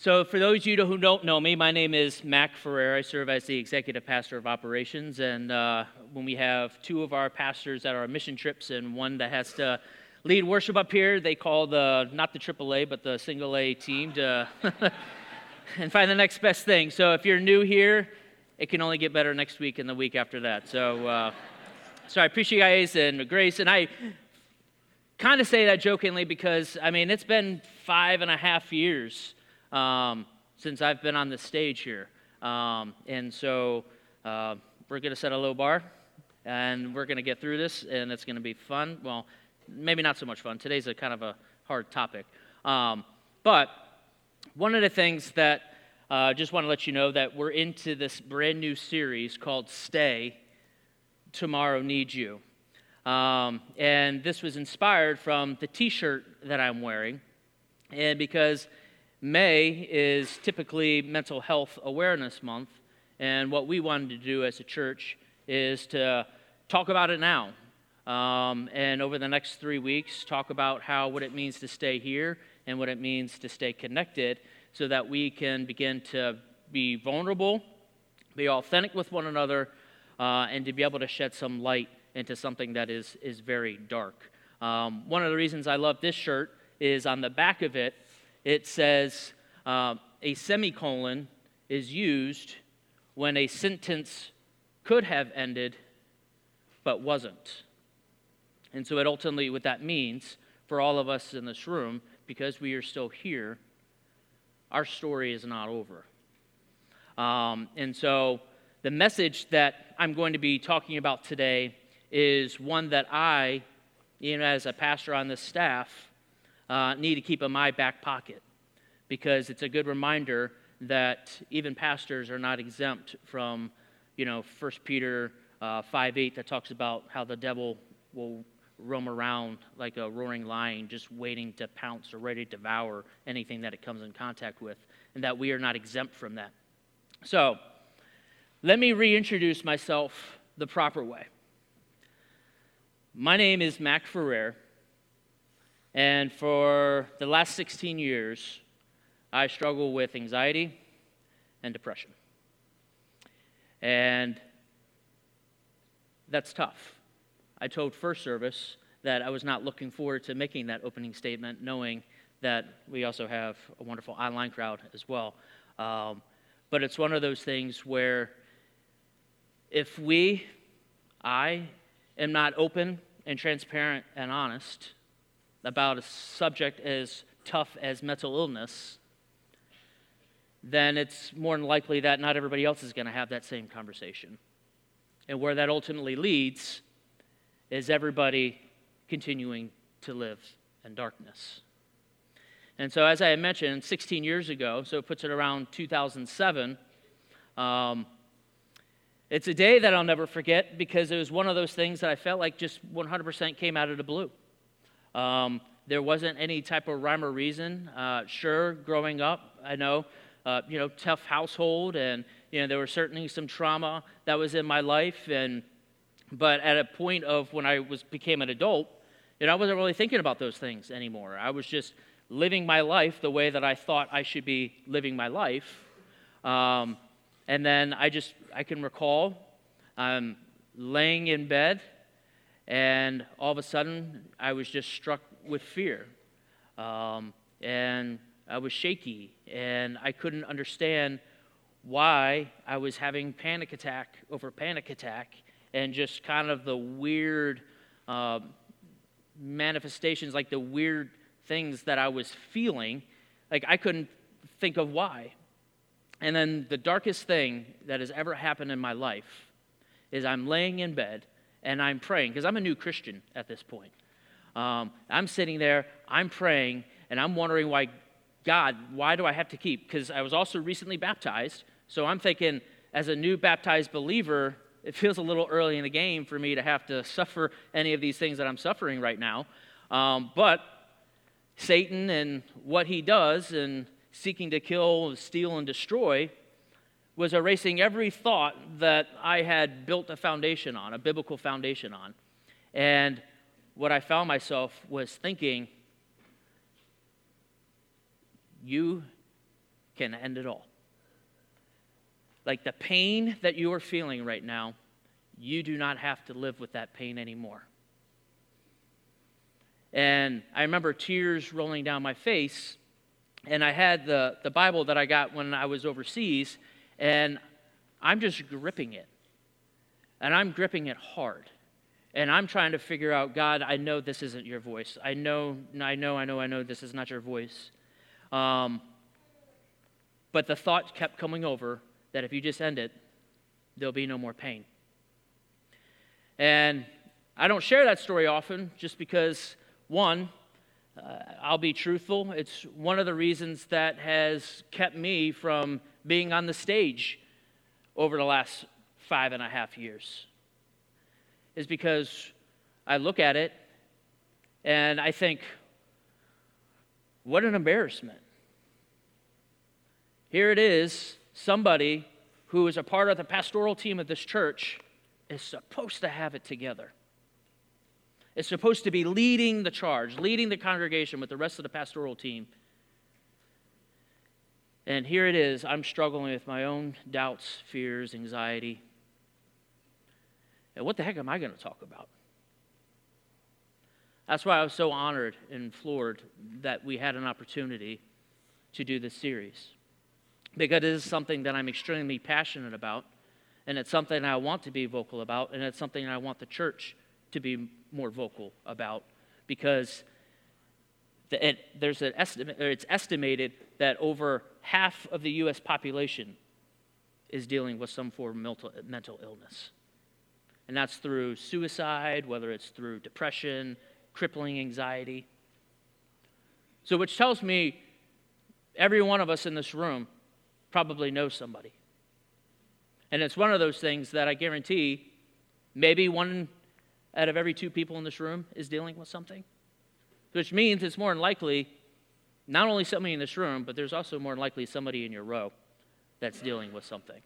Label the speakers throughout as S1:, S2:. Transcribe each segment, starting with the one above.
S1: So for those of you who don't know me, my name is Mac Ferrer. I serve as the executive pastor of operations, and when we have two of our pastors that are on mission trips and one that has to lead worship up here, they call not the AAA, but the single A team to and find the next best thing. So if you're new here, it can only get better next week and the week after that. So I appreciate you guys and Grace, and I kind of say that jokingly because, it's been 5.5 years since I've been on the stage here. And so we're going to set a low bar, and we're going to get through this, and it's going to be fun. Well, maybe not so much fun. Today's a kind of a hard topic. But one of the things that just want to let you know that we're into this brand new series called Stay, Tomorrow Needs You. And this was inspired from the t-shirt that I'm wearing, and because May is typically Mental Health Awareness Month, and what we wanted to do as a church is to talk about it now, and over the next 3 weeks, talk about what it means to stay here and what it means to stay connected so that we can begin to be vulnerable, be authentic with one another, and to be able to shed some light into something that is very dark. One of the reasons I love this shirt is on the back of it, it says a semicolon is used when a sentence could have ended but wasn't. And so ultimately what that means for all of us in this room, because we are still here, our story is not over. And so the message that I'm going to be talking about today is one that I, as a pastor on this staff, need to keep in my back pocket, because it's a good reminder that even pastors are not exempt from, 1 Peter 5:8 that talks about how the devil will roam around like a roaring lion, just waiting to pounce or ready to devour anything that it comes in contact with, and that we are not exempt from that. So, let me reintroduce myself the proper way. My name is Mac Ferrer, and for the last 16 years, I struggle with anxiety and depression. And that's tough. I told First Service that I was not looking forward to making that opening statement, knowing that we also have a wonderful online crowd as well. But it's one of those things where if I am not open and transparent and honest about a subject as tough as mental illness, then it's more than likely that not everybody else is going to have that same conversation. And where that ultimately leads is everybody continuing to live in darkness. And so as I had mentioned, 16 years ago, so it puts it around 2007, it's a day that I'll never forget because it was one of those things that I felt like just 100% came out of the blue. There wasn't any type of rhyme or reason. Sure, growing up, I know, tough household, and there was certainly some trauma that was in my life. But at a point of when I became an adult, I wasn't really thinking about those things anymore. I was just living my life the way that I thought I should be living my life. And then I can recall I'm laying in bed, and all of a sudden I was just struck with fear. And I was shaky, and I couldn't understand why I was having panic attack over panic attack, and just kind of the weird manifestations, like the weird things that I was feeling. Like I couldn't think of why. And then the darkest thing that has ever happened in my life is I'm laying in bed and I'm praying, because I'm a new Christian at this point. I'm sitting there, I'm praying, and I'm wondering why do I have to keep? Because I was also recently baptized, so I'm thinking, as a new baptized believer, it feels a little early in the game for me to have to suffer any of these things that I'm suffering right now. But Satan and what he does, and seeking to kill, steal, and destroy, was erasing every thought that I had built a foundation on, a biblical foundation on. And what I found myself was thinking, you can end it all. Like the pain that you are feeling right now, you do not have to live with that pain anymore. And I remember tears rolling down my face, and I had the Bible that I got when I was overseas, and I'm just gripping it. And I'm gripping it hard. And I'm trying to figure out, God, I know this isn't your voice. I know this is not your voice. But the thought kept coming over that if you just end it, there'll be no more pain. And I don't share that story often just because, one, I'll be truthful, it's one of the reasons that has kept me from being on the stage over the last 5.5 years. Is because I look at it and I think, what an embarrassment. Here it is, somebody who is a part of the pastoral team of this church is supposed to have it together. Is supposed to be leading the charge, leading the congregation with the rest of the pastoral team. And here it is, I'm struggling with my own doubts, fears, anxiety. And what the heck am I going to talk about? That's why I was so honored and floored that we had an opportunity to do this series. Because it is something that I'm extremely passionate about, and it's something I want to be vocal about, and it's something I want the church to be more vocal about, because it's estimated that over half of the U.S. population is dealing with some form of mental illness. And that's through suicide, whether it's through depression, crippling anxiety. So which tells me every one of us in this room probably knows somebody. And it's one of those things that I guarantee maybe 1 out of every 2 people in this room is dealing with something. Which means it's more than likely not only somebody in this room, but there's also more than likely somebody in your row that's dealing with something.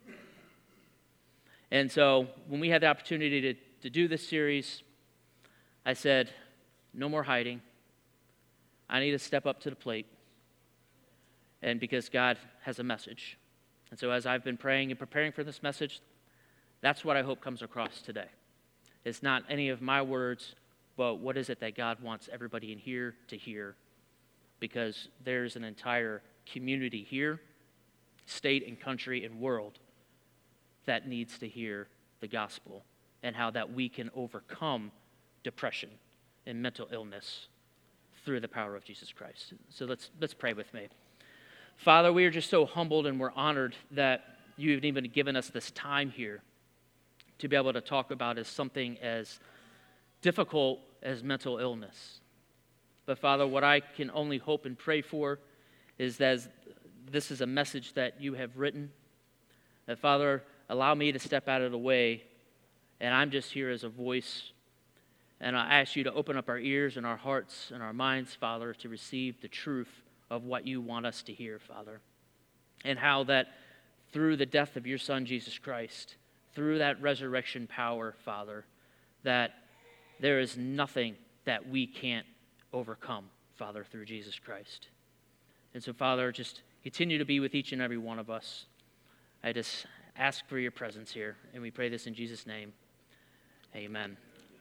S1: And so when we had the opportunity to do this series, I said, no more hiding. I need to step up to the plate. And because God has a message. And so as I've been praying and preparing for this message, that's what I hope comes across today. It's not any of my words, but what is it that God wants everybody in here to hear? Because there's an entire community here, state and country and world, that needs to hear the gospel and how that we can overcome depression and mental illness through the power of Jesus Christ. So let's pray with me. Father, we are just so humbled and we're honored that you've even given us this time here to be able to talk about as something as difficult as mental illness. But Father, what I can only hope and pray for is that this is a message that you have written. That Father, allow me to step out of the way, and I'm just here as a voice. And I ask you to open up our ears and our hearts and our minds, Father, to receive the truth of what you want us to hear, Father. And how that through the death of your Son, Jesus Christ, through that resurrection power, Father, that there is nothing that we can't overcome, Father, through Jesus Christ. And so, Father, just continue to be with each and every one of us. I just ask for your presence here, and we pray this in Jesus' name. Amen.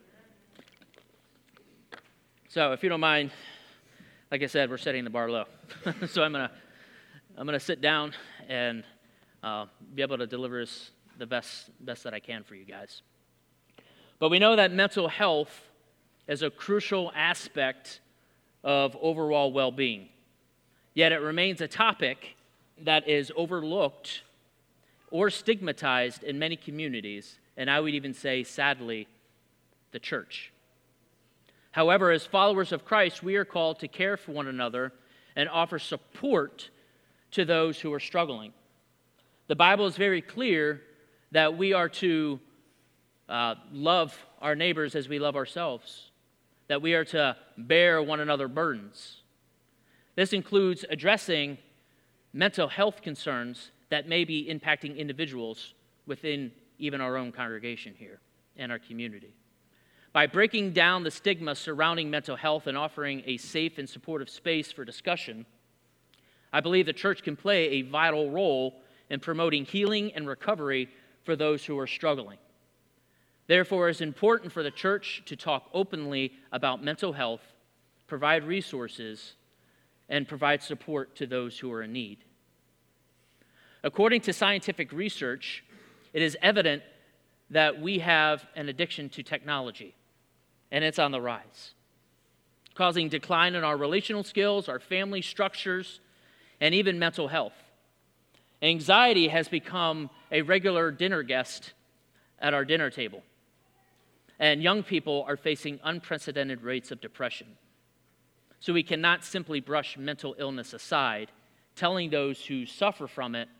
S1: So, if you don't mind, like I said, we're setting the bar low. So I'm gonna sit down and be able to deliver us the best that I can for you guys. But we know that mental health is a crucial aspect of overall well-being. Yet it remains a topic that is overlooked or stigmatized in many communities, and I would even say, sadly, the church. However, as followers of Christ, we are called to care for one another and offer support to those who are struggling. The Bible is very clear that we are to love our neighbors as we love ourselves, that we are to bear one another's burdens. This includes addressing mental health concerns that may be impacting individuals within even our own congregation here and our community. By breaking down the stigma surrounding mental health and offering a safe and supportive space for discussion, I believe the church can play a vital role in promoting healing and recovery for those who are struggling. Therefore, it's important for the church to talk openly about mental health, provide resources, and provide support to those who are in need. According to scientific research, it is evident that we have an addiction to technology, and it's on the rise, causing decline in our relational skills, our family structures, and even mental health. Anxiety has become a regular dinner guest at our dinner table, and young people are facing unprecedented rates of depression. So we cannot simply brush mental illness aside, telling those who suffer from it,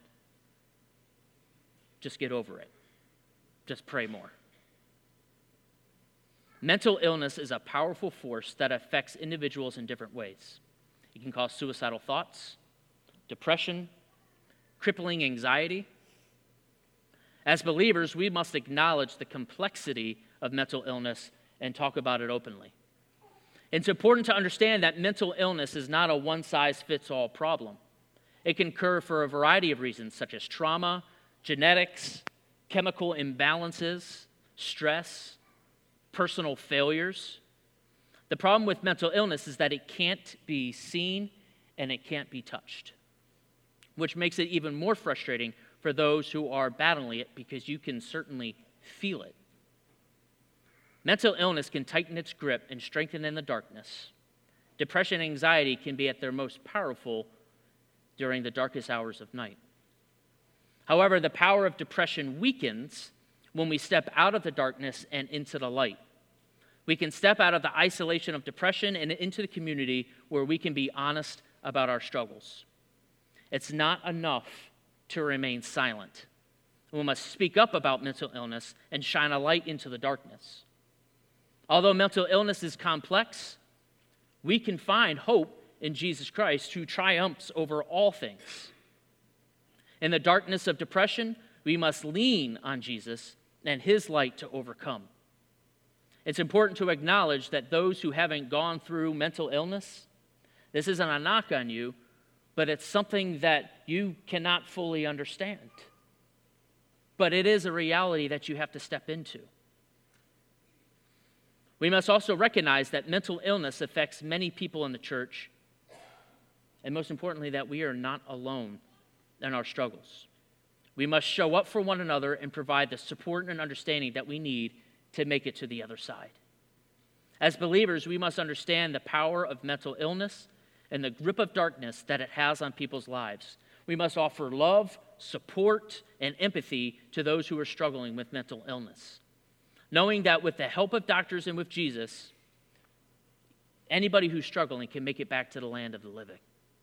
S1: just get over it. Just pray more. Mental illness is a powerful force that affects individuals in different ways. It can cause suicidal thoughts, depression, crippling anxiety. As believers, we must acknowledge the complexity of mental illness and talk about it openly. It's important to understand that mental illness is not a one-size-fits-all problem. It can occur for a variety of reasons, such as trauma, genetics, chemical imbalances, stress, personal failures. The problem with mental illness is that it can't be seen and it can't be touched, which makes it even more frustrating for those who are battling it because you can certainly feel it. Mental illness can tighten its grip and strengthen in the darkness. Depression and anxiety can be at their most powerful during the darkest hours of night. However, the power of depression weakens when we step out of the darkness and into the light. We can step out of the isolation of depression and into the community where we can be honest about our struggles. It's not enough to remain silent. We must speak up about mental illness and shine a light into the darkness. Although mental illness is complex, we can find hope in Jesus Christ, who triumphs over all things. In the darkness of depression, we must lean on Jesus and his light to overcome. It's important to acknowledge that those who haven't gone through mental illness, this isn't a knock on you, but it's something that you cannot fully understand. But it is a reality that you have to step into. We must also recognize that mental illness affects many people in the church, and most importantly, that we are not alone in our struggles. We must show up for one another and provide the support and understanding that we need to make it to the other side. As believers, we must understand the power of mental illness and the grip of darkness that it has on people's lives. We must offer love, support, and empathy to those who are struggling with mental illness, knowing that with the help of doctors and with Jesus, anybody who's struggling can make it back to the land of the living.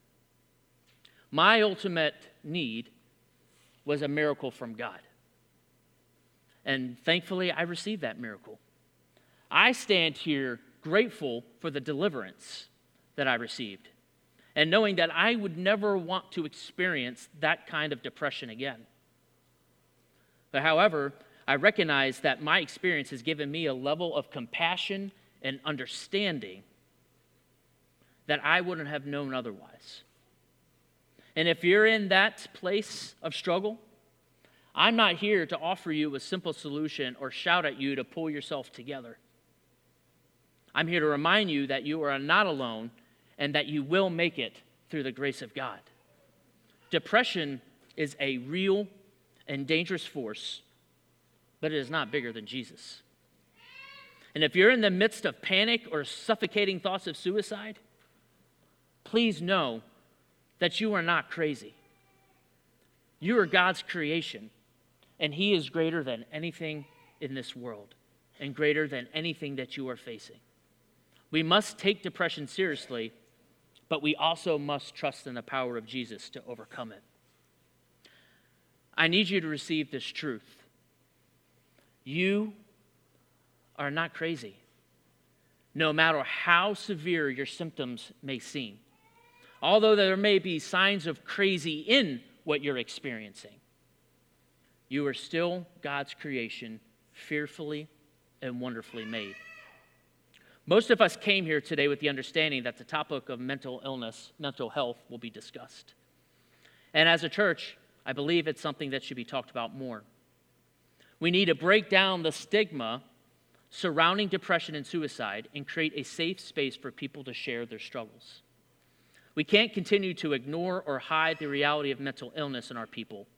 S1: My ultimate need was a miracle from God. And thankfully, I received that miracle. I stand here grateful for the deliverance that I received, and knowing that I would never want to experience that kind of depression again. But however, I recognize that my experience has given me a level of compassion and understanding that I wouldn't have known otherwise. And if you're in that place of struggle, I'm not here to offer you a simple solution or shout at you to pull yourself together. I'm here to remind you that you are not alone and that you will make it through the grace of God. Depression is a real and dangerous force, but it is not bigger than Jesus. And if you're in the midst of panic or suffocating thoughts of suicide, please know that you are not crazy. You are God's creation, and he is greater than anything in this world and greater than anything that you are facing. We must take depression seriously, but we also must trust in the power of Jesus to overcome it. I need you to receive this truth. You are not crazy, no matter how severe your symptoms may seem. Although there may be signs of crazy in what you're experiencing, you are still God's creation, fearfully and wonderfully made. Most of us came here today with the understanding that the topic of mental illness, mental health, will be discussed. And as a church, I believe it's something that should be talked about more. We need to break down the stigma surrounding depression and suicide and create a safe space for people to share their struggles. We can't continue to ignore or hide the reality of mental illness in our people,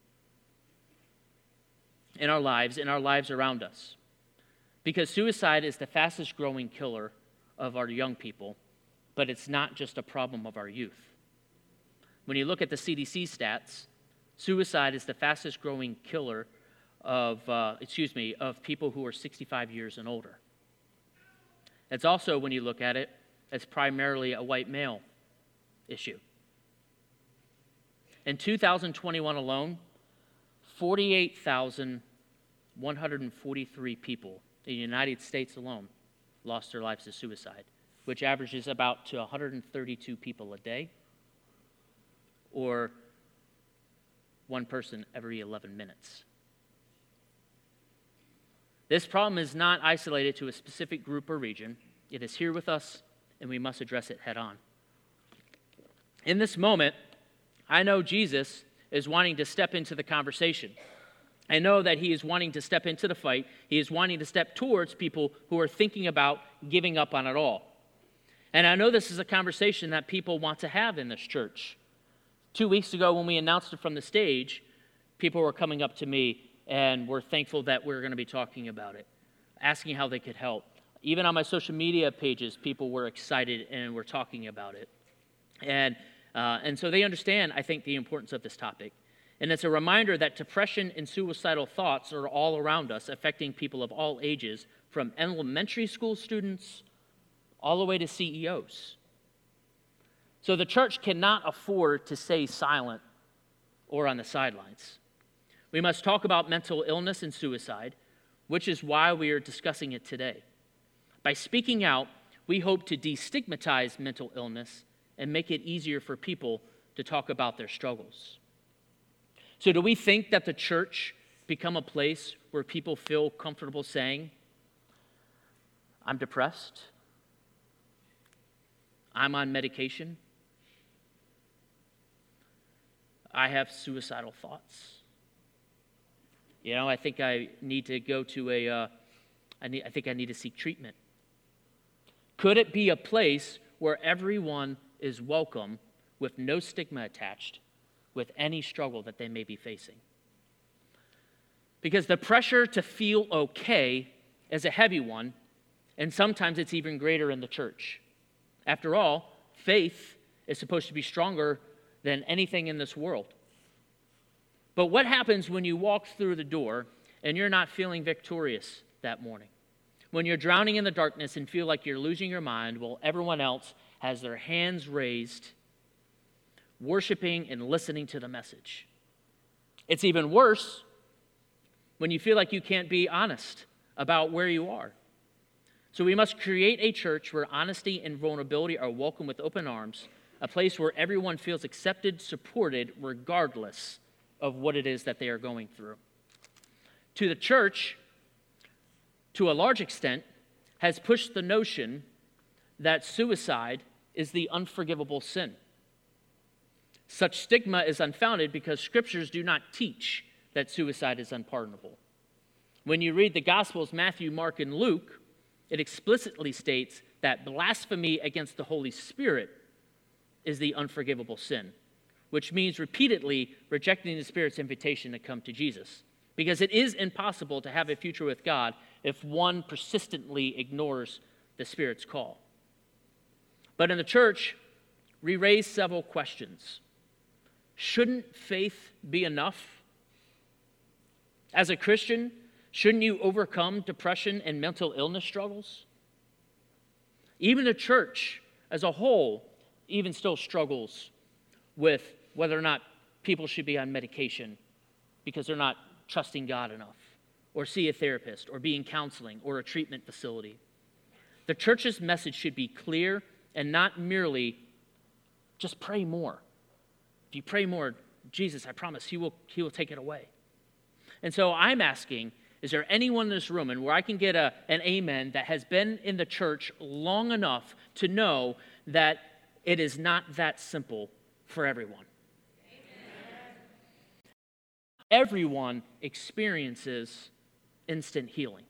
S1: in our lives around us. Because suicide is the fastest growing killer of our young people, but it's not just a problem of our youth. When you look at the CDC stats, suicide is the fastest growing killer of people who are 65 years and older. It's also, when you look at it, it's primarily a white male issue. In 2021 alone, 48,143 people in the United States alone lost their lives to suicide, which averages about to 132 people a day, or one person every 11 minutes. This problem is not isolated to a specific group or region. It is here with us, and we must address it head on. In this moment, I know Jesus is wanting to step into the conversation. I know that he is wanting to step into the fight. He is wanting to step towards people who are thinking about giving up on it all. And I know this is a conversation that people want to have in this church. 2 weeks ago, when we announced it from the stage, people were coming up to me and were thankful that we were going to be talking about it, asking how they could help. Even on my social media pages, people were excited and were talking about it. And so they understand, I think, the importance of this topic. And it's a reminder that depression and suicidal thoughts are all around us, affecting people of all ages, from elementary school students all the way to CEOs. So the church cannot afford to stay silent or on the sidelines. We must talk about mental illness and suicide, which is why we are discussing it today. By speaking out, we hope to destigmatize mental illness and make it easier for people to talk about their struggles. So do we think that the church become a place where people feel comfortable saying, I'm depressed, I'm on medication, I have suicidal thoughts? I think I need to go to I think I need to seek treatment. Could it be a place where everyone is welcome with no stigma attached with any struggle that they may be facing? Because the pressure to feel okay is a heavy one, and sometimes it's even greater in the church. After all, faith is supposed to be stronger than anything in this world. But what happens when you walk through the door and you're not feeling victorious that morning? When you're drowning in the darkness and feel like you're losing your mind while everyone else has their hands raised, worshiping and listening to the message. It's even worse when you feel like you can't be honest about where you are. So we must create a church where honesty and vulnerability are welcomed with open arms, a place where everyone feels accepted, supported, regardless of what it is that they are going through. To the church, to a large extent, has pushed the notion that suicide is the unforgivable sin. Such stigma is unfounded because scriptures do not teach that suicide is unpardonable. When you read the Gospels, Matthew, Mark, and Luke, it explicitly states that blasphemy against the Holy Spirit is the unforgivable sin, which means repeatedly rejecting the Spirit's invitation to come to Jesus. Because it is impossible to have a future with God if one persistently ignores the Spirit's call. But in the church, we raise several questions. Shouldn't faith be enough? As a Christian, shouldn't you overcome depression and mental illness struggles? Even the church as a whole even still struggles with whether or not people should be on medication because they're not trusting God enough, or see a therapist, or be in counseling, or a treatment facility. The church's message should be clear and not merely just pray more. If you pray more, Jesus, I promise, he will take it away. And so I'm asking, Is there anyone in this room, and where I can get an amen, that has been in the church long enough to know that it is not that simple for everyone? Amen. Everyone experiences instant healing.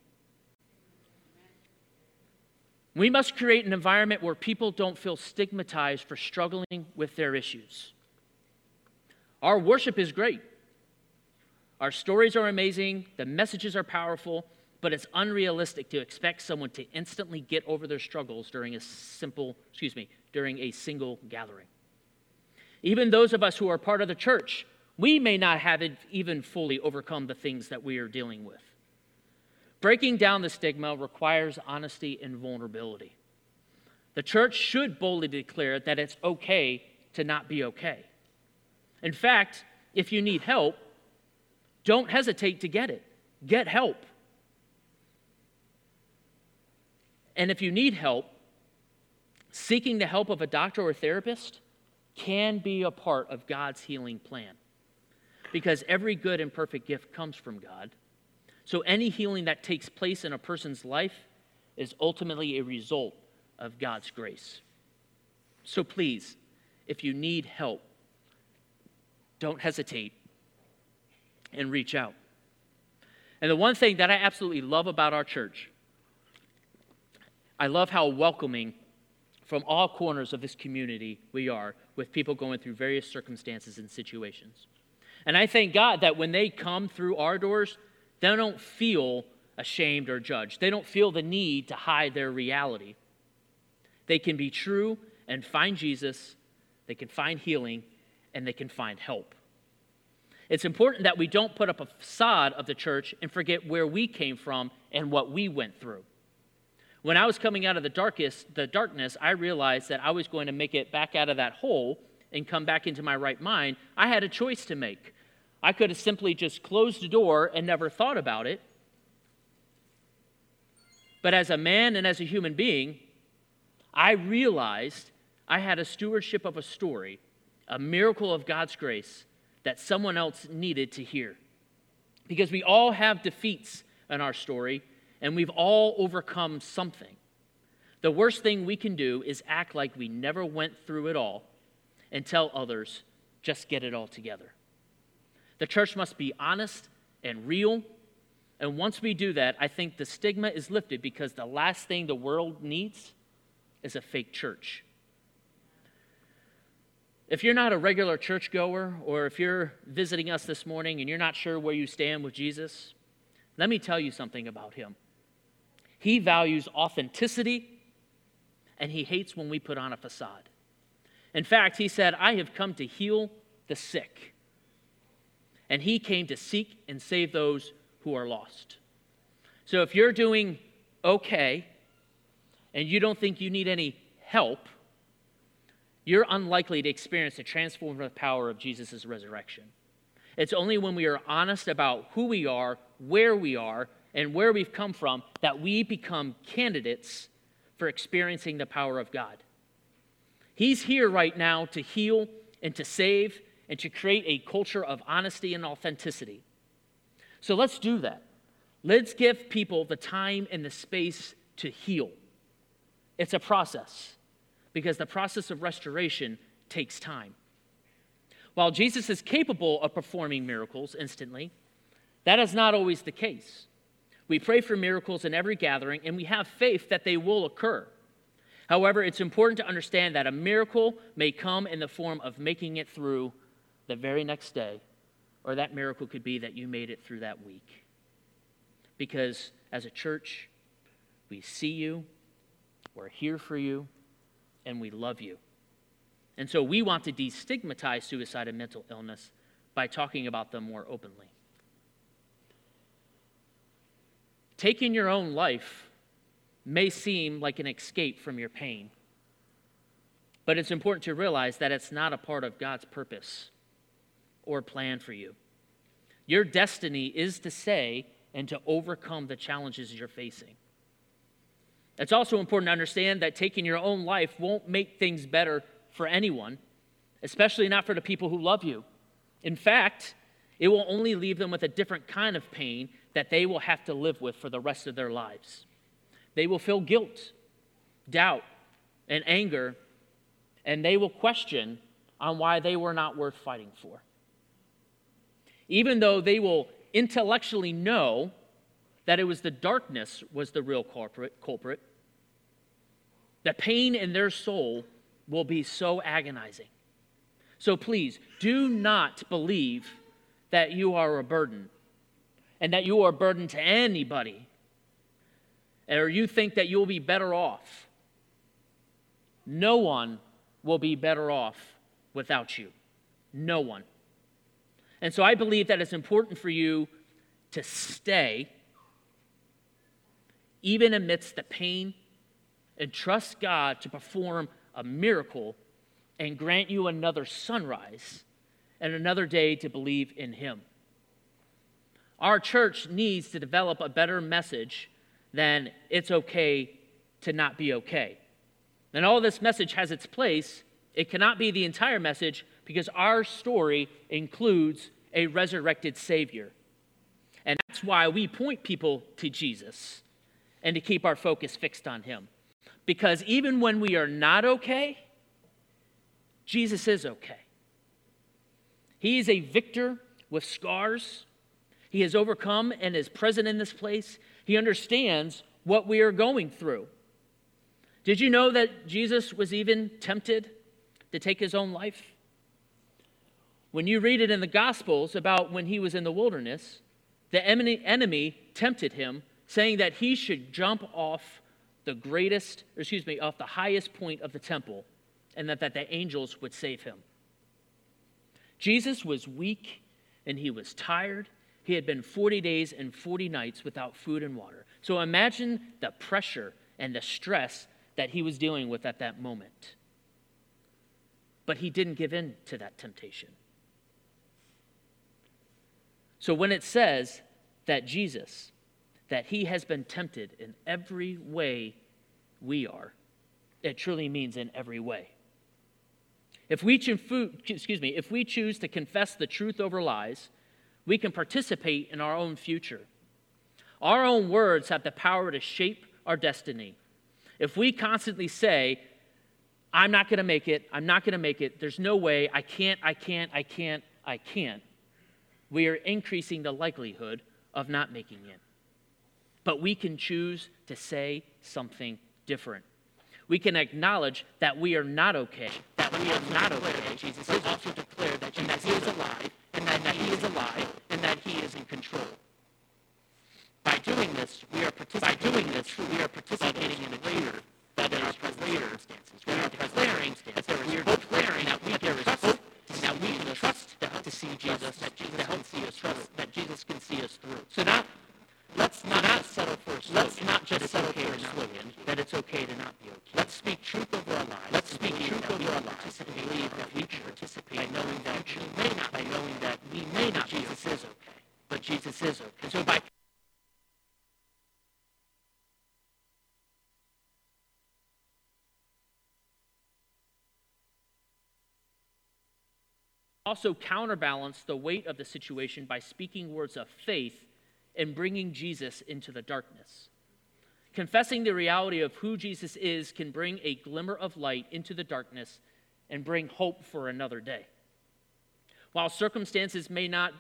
S1: We must create an environment where people don't feel stigmatized for struggling with their issues. Our worship is great. Our stories are amazing, the messages are powerful, but it's unrealistic to expect someone to instantly get over their struggles during a single gathering. Even those of us who are part of the church, we may not have even fully overcome the things that we are dealing with. Breaking down the stigma requires honesty and vulnerability. The church should boldly declare that it's okay to not be okay. In fact, if you need help, don't hesitate to get it. Get help. And if you need help, seeking the help of a doctor or therapist can be a part of God's healing plan. Because every good and perfect gift comes from God. So any healing that takes place in a person's life is ultimately a result of God's grace. So please, if you need help, don't hesitate and reach out. And the one thing that I absolutely love about our church, I love how welcoming from all corners of this community we are with people going through various circumstances and situations. And I thank God that when they come through our doors, they don't feel ashamed or judged. They don't feel the need to hide their reality. They can be true and find Jesus, they can find healing, and they can find help. It's important that we don't put up a facade of the church and forget where we came from and what we went through. When I was coming out of the darkness, I realized that I was going to make it back out of that hole and come back into my right mind. I had a choice to make. I could have simply just closed the door and never thought about it. But as a man and as a human being, I realized I had a stewardship of a story, a miracle of God's grace that someone else needed to hear. Because we all have defeats in our story, and we've all overcome something. The worst thing we can do is act like we never went through it all and tell others, just get it all together. The church must be honest and real, and once we do that, I think the stigma is lifted, because the last thing the world needs is a fake church. If you're not a regular churchgoer, or if you're visiting us this morning and you're not sure where you stand with Jesus, let me tell you something about him. He values authenticity, and he hates when we put on a facade. In fact, he said, I have come to heal the sick. And he came to seek and save those who are lost. So if you're doing okay and you don't think you need any help, you're unlikely to experience the transformative power of Jesus' resurrection. It's only when we are honest about who we are, and where we've come from that we become candidates for experiencing the power of God. He's here right now to heal and to save and to create a culture of honesty and authenticity. So let's do that. Let's give people the time and the space to heal. It's a process, because the process of restoration takes time. While Jesus is capable of performing miracles instantly, that is not always the case. We pray for miracles in every gathering, and we have faith that they will occur. However, it's important to understand that a miracle may come in the form of making it through the very next day, or that miracle could be that you made it through that week. Because as a church, we see you, we're here for you, and we love you. And so we want to destigmatize suicide and mental illness by talking about them more openly. Taking your own life may seem like an escape from your pain, but it's important to realize that it's not a part of God's purpose or plan for you. Your destiny is to say and to overcome the challenges you're facing. It's also important to understand that taking your own life won't make things better for anyone, especially not for the people who love you. In fact, it will only leave them with a different kind of pain that they will have to live with for the rest of their lives. They will feel guilt, doubt, and anger, and they will question on why they were not worth fighting for. Even though they will intellectually know that it was the darkness was the real culprit, the pain in their soul will be so agonizing. So please, do not believe that you are a burden and that you are a burden to anybody, or you think that you'll be better off. No one will be better off without you. No one. And so I believe that it's important for you to stay, even amidst the pain, and trust God to perform a miracle and grant you another sunrise and another day to believe in Him. Our church needs to develop a better message than it's okay to not be okay. And all this message has its place. It cannot be the entire message because our story includes a resurrected Savior. And that's why we point people to Jesus and to keep our focus fixed on Him. Because even when we are not okay, Jesus is okay. He is a victor with scars. He has overcome and is present in this place. He understands what we are going through. Did you know that Jesus was even tempted to take his own life? When you read it in the Gospels about when he was in the wilderness, the enemy tempted him, saying that he should jump off off the highest point of the temple, and that the angels would save him. Jesus was weak and he was tired. He had been 40 days and 40 nights without food and water. So imagine the pressure and the stress that he was dealing with at that moment. But he didn't give in to that temptation. So when it says that Jesus, that he has been tempted in every way we are, it truly means in every way. If we choose to confess the truth over lies, we can participate in our own future. Our own words have the power to shape our destiny. If we constantly say, I'm not going to make it, there's no way, I can't, we are increasing the likelihood of not making it. But we can choose to say something different. We can acknowledge that we are not okay, that Jesus has also declared that Jesus is alive, and that he is alive, and that he is in control. By doing this, we are participating in a greater circumstances. We are declaring that there is hope, and that we can trust to see Jesus, that Jesus can see us through. So let's not settle for a slogan. Let's not just settle for a slogan that it's okay to not be okay. Let's speak truth over our lives. Let's speak truth over our lives and believe that we can participate by knowing that we may not Jesus is okay, but Jesus is okay. And so by also counterbalance the weight of the situation by speaking words of faith and bringing Jesus into the darkness. Confessing the reality of who Jesus is can bring a glimmer of light into the darkness and bring hope for another day. While circumstances may not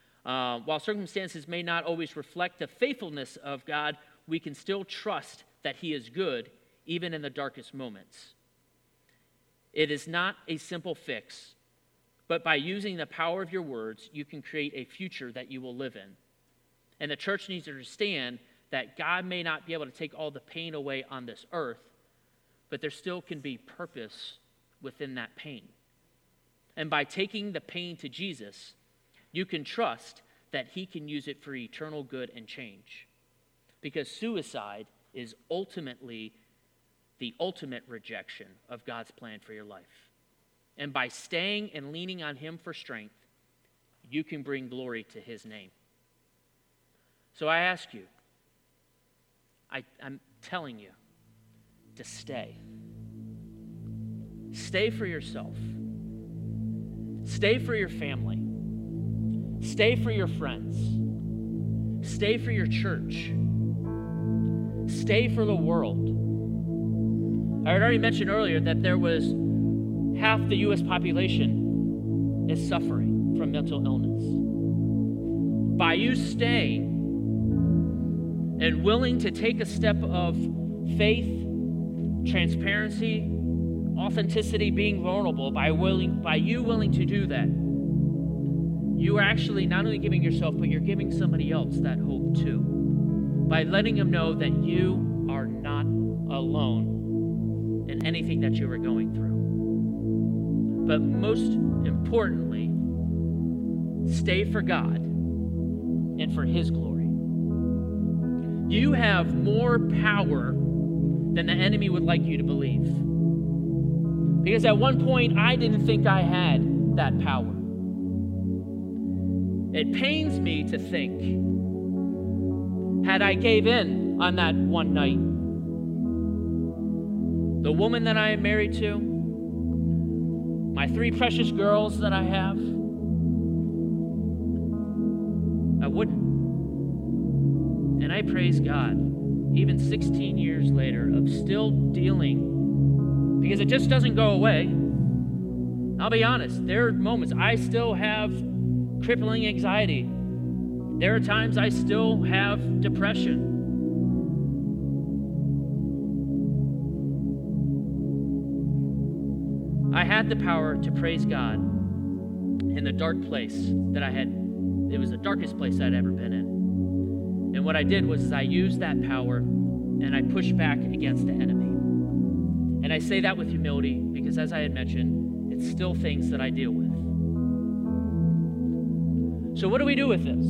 S1: always reflect the faithfulness of God, we can still trust that He is good even in the darkest moments. It is not a simple fix, but by using the power of your words, you can create a future that you will live in. And the church needs to understand that God may not be able to take all the pain away on this earth, but there still can be purpose within that pain. And by taking the pain to Jesus, you can trust that He can use it for eternal good and change. Because suicide is ultimately the ultimate rejection of God's plan for your life. And by staying and leaning on Him for strength, you can bring glory to His name. So I ask you, I'm telling you to stay. Stay for yourself. Stay for your family. Stay for your friends. Stay for your church. Stay for the world. I had already mentioned earlier that there was half the U.S. population is suffering from mental illness. By you staying and willing to take a step of faith, transparency, authenticity, being vulnerable, by you willing to do that, you are actually not only giving yourself, but you're giving somebody else that hope too. By letting them know that you are not alone in anything that you are going through. But most importantly, stay for God and for His glory. You have more power than the enemy would like you to believe. Because at one point, I didn't think I had that power. It pains me to think, had I gave in on that one night, the woman that I am married to, my 3 precious girls that I have, I wouldn't. And I praise God, even 16 years later, of still dealing, because it just doesn't go away. I'll be honest, there are moments I still have crippling anxiety. There are times I still have depression. I had the power to praise God in the dark place that I had. It was the darkest place I'd ever been in. And what I did was I used that power and I pushed back against the enemy. And I say that with humility because, as I had mentioned, it's still things that I deal with. So what do we do with this?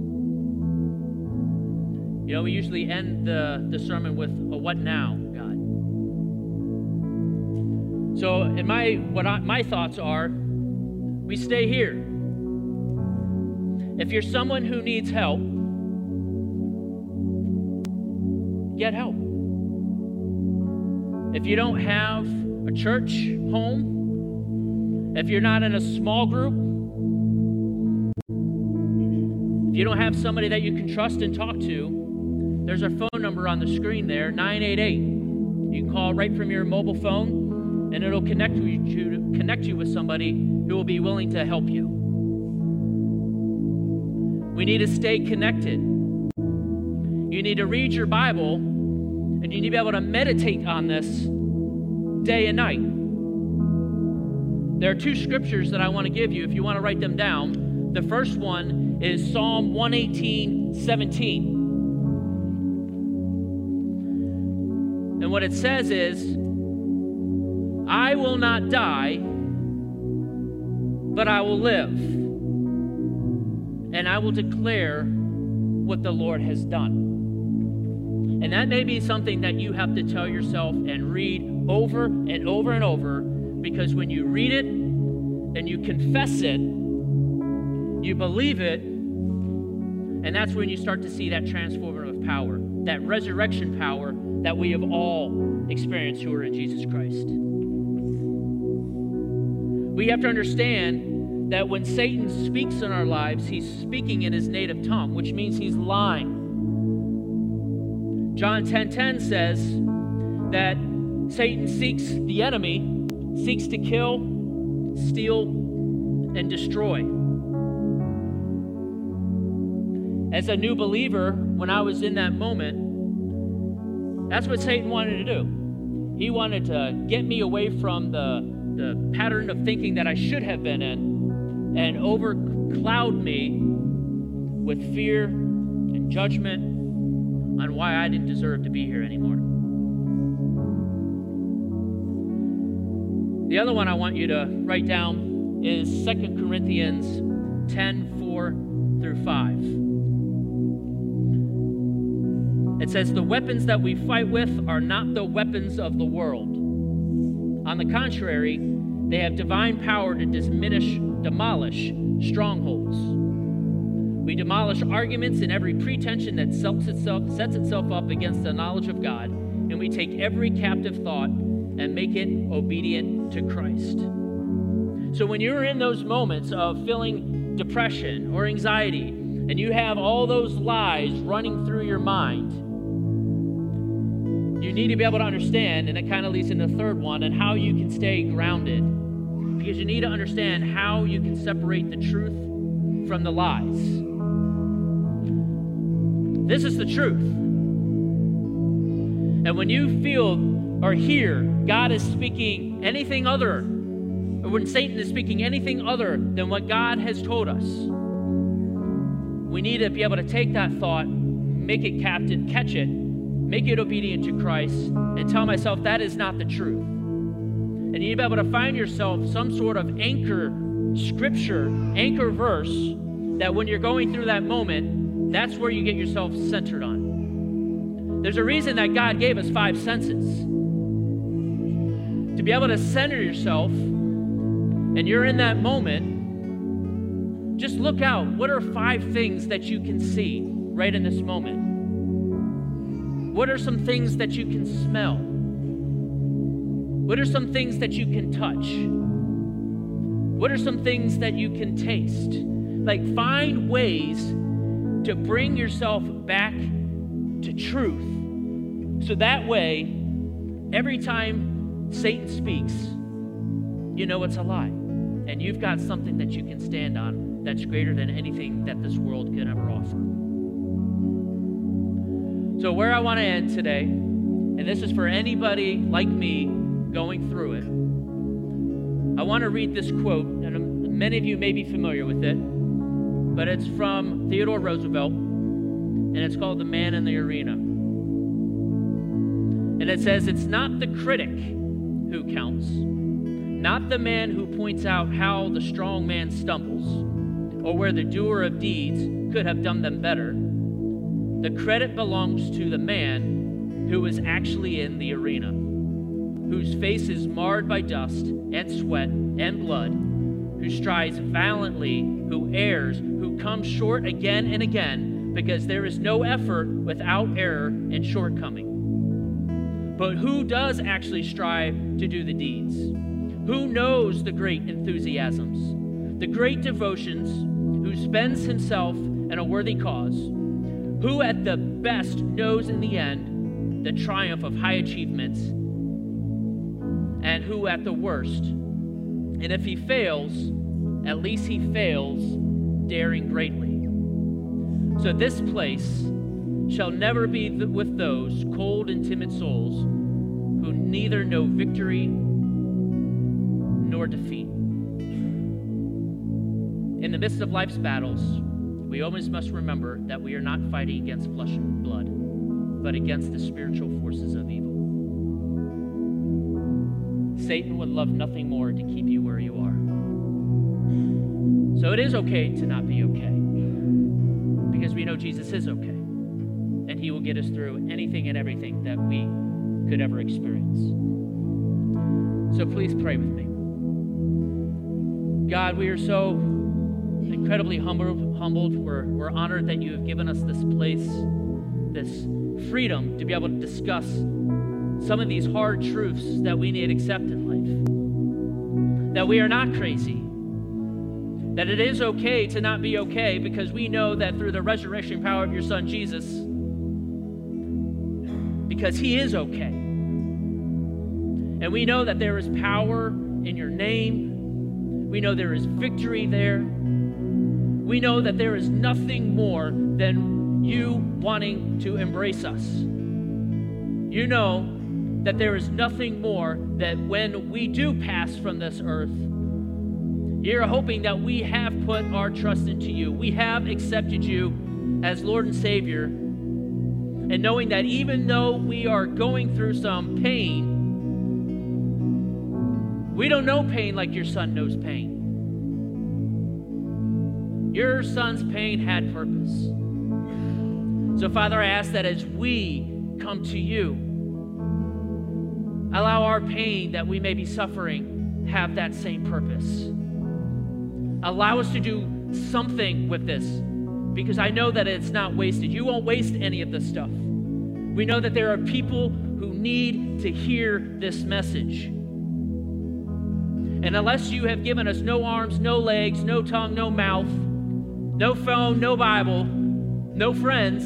S1: You know, we usually end the sermon with a "what now, God?" So in my thoughts are, we stay here. If you're someone who needs help, get help. If you don't have a church home, if you're not in a small group, if you don't have somebody that you can trust and talk to, there's our phone number on the screen there, 988. You can call right from your mobile phone, and it'll connect you with somebody who will be willing to help you. We need to stay connected. You need to read your Bible, and you need to be able to meditate on this day and night. There are 2 scriptures that I want to give you if you want to write them down. The first one is Psalm 118:17. And what it says is, I will not die, but I will live, and I will declare what the Lord has done. And that may be something that you have to tell yourself and read over and over and over, because when you read it and you confess it, you believe it, and that's when you start to see that transformative power, that resurrection power that we have all experienced who are in Jesus Christ. We have to understand that when Satan speaks in our lives, he's speaking in his native tongue, which means he's lying. John 10:10 says that Satan the enemy seeks to kill, steal, and destroy. As a new believer, when I was in that moment, that's what Satan wanted to do. He wanted to get me away from the pattern of thinking that I should have been in and overcloud me with fear and judgment on why I didn't deserve to be here anymore. The other one I want you to write down is 2 Corinthians 10:4-5. It says, the weapons that we fight with are not the weapons of the world. On the contrary, they have divine power to demolish strongholds. We demolish arguments and every pretension that sets itself up against the knowledge of God, and we take every captive thought and make it obedient to Christ. So when you're in those moments of feeling depression or anxiety, and you have all those lies running through your mind, you need to be able to understand, and it kind of leads into the third one, and how you can stay grounded. Because you need to understand how you can separate the truth from the lies. This is the truth. And when you feel or hear God is speaking anything other, or when Satan is speaking anything other than what God has told us, we need to be able to take that thought, make it captive, catch it, make it obedient to Christ, and tell myself that is not the truth. And you need to be able to find yourself some sort of anchor scripture, anchor verse, that when you're going through that moment, that's where you get yourself centered on. There's a reason that God gave us 5 senses. To be able to center yourself, and you're in that moment, just look out. What are 5 things that you can see right in this moment? What are some things that you can smell? What are some things that you can touch? What are some things that you can taste? Like, find ways to bring yourself back to truth. So that way, every time Satan speaks, you know it's a lie. And you've got something that you can stand on that's greater than anything that this world can ever offer. So where I want to end today, and this is for anybody like me going through it, I want to read this quote, and many of you may be familiar with it, but it's from Theodore Roosevelt, and it's called The Man in the Arena. And it says, "It's not the critic who counts, not the man who points out how the strong man stumbles, or where the doer of deeds could have done them better. The credit belongs to the man who is actually in the arena, whose face is marred by dust and sweat and blood, who strives valiantly, who errs, who comes short again and again, because there is no effort without error and shortcoming. But who does actually strive to do the deeds? Who knows the great enthusiasms, the great devotions, who spends himself in a worthy cause? Who at the best knows in the end the triumph of high achievements, and who at the worst, and if he fails, at least he fails daring greatly. So this place shall never be with those cold and timid souls who neither know victory nor defeat. In the midst of life's battles, we always must remember that we are not fighting against flesh and blood, but against the spiritual forces of evil. Satan would love nothing more to keep you where you are. So it is okay to not be okay, because we know Jesus is okay, and he will get us through anything and everything that we could ever experience. So please pray with me. God, we are so incredibly humbled. We're honored that you have given us this place, this freedom to be able to discuss some of these hard truths that we need to accept in life. That we are not crazy. That it is okay to not be okay, because we know that through the resurrection power of your Son, Jesus, because he is okay. And we know that there is power in your name. We know there is victory there. We know that there is nothing more than you wanting to embrace us. You know that there is nothing more that when we do pass from this earth, you're hoping that we have put our trust into you. We have accepted you as Lord and Savior. And knowing that even though we are going through some pain, we don't know pain like your Son knows pain. Your Son's pain had purpose. So, Father, I ask that as we come to you, allow our pain that we may be suffering have that same purpose. Allow us to do something with this, because I know that it's not wasted. You won't waste any of this stuff. We know that there are people who need to hear this message. And unless you have given us no arms, no legs, no tongue, no mouth, no phone, no Bible, no friends.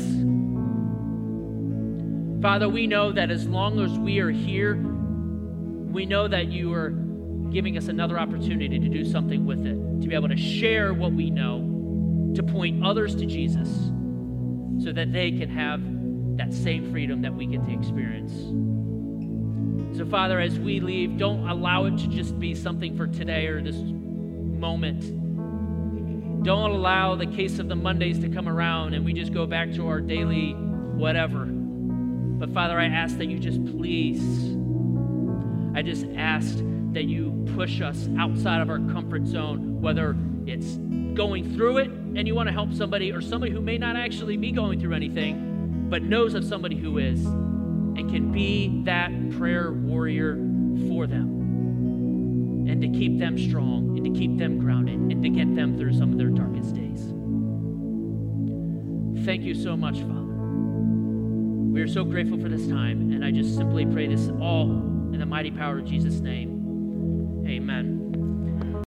S1: Father, we know that as long as we are here, we know that you are giving us another opportunity to do something with it, to be able to share what we know, to point others to Jesus so that they can have that same freedom that we get to experience. So, Father, as we leave, don't allow it to just be something for today or this moment. Don't allow the case of the Mondays to come around and we just go back to our daily whatever. But, Father, I ask that you just please, I just ask that you push us outside of our comfort zone, whether it's going through it and you want to help somebody, or somebody who may not actually be going through anything, but knows of somebody who is, and can be that prayer warrior for them, and to keep them strong, and to keep them grounded, and to get them through some of their darkest days. Thank you so much, Father. We are so grateful for this time, and I just simply pray this all in the mighty power of Jesus' name. Amen.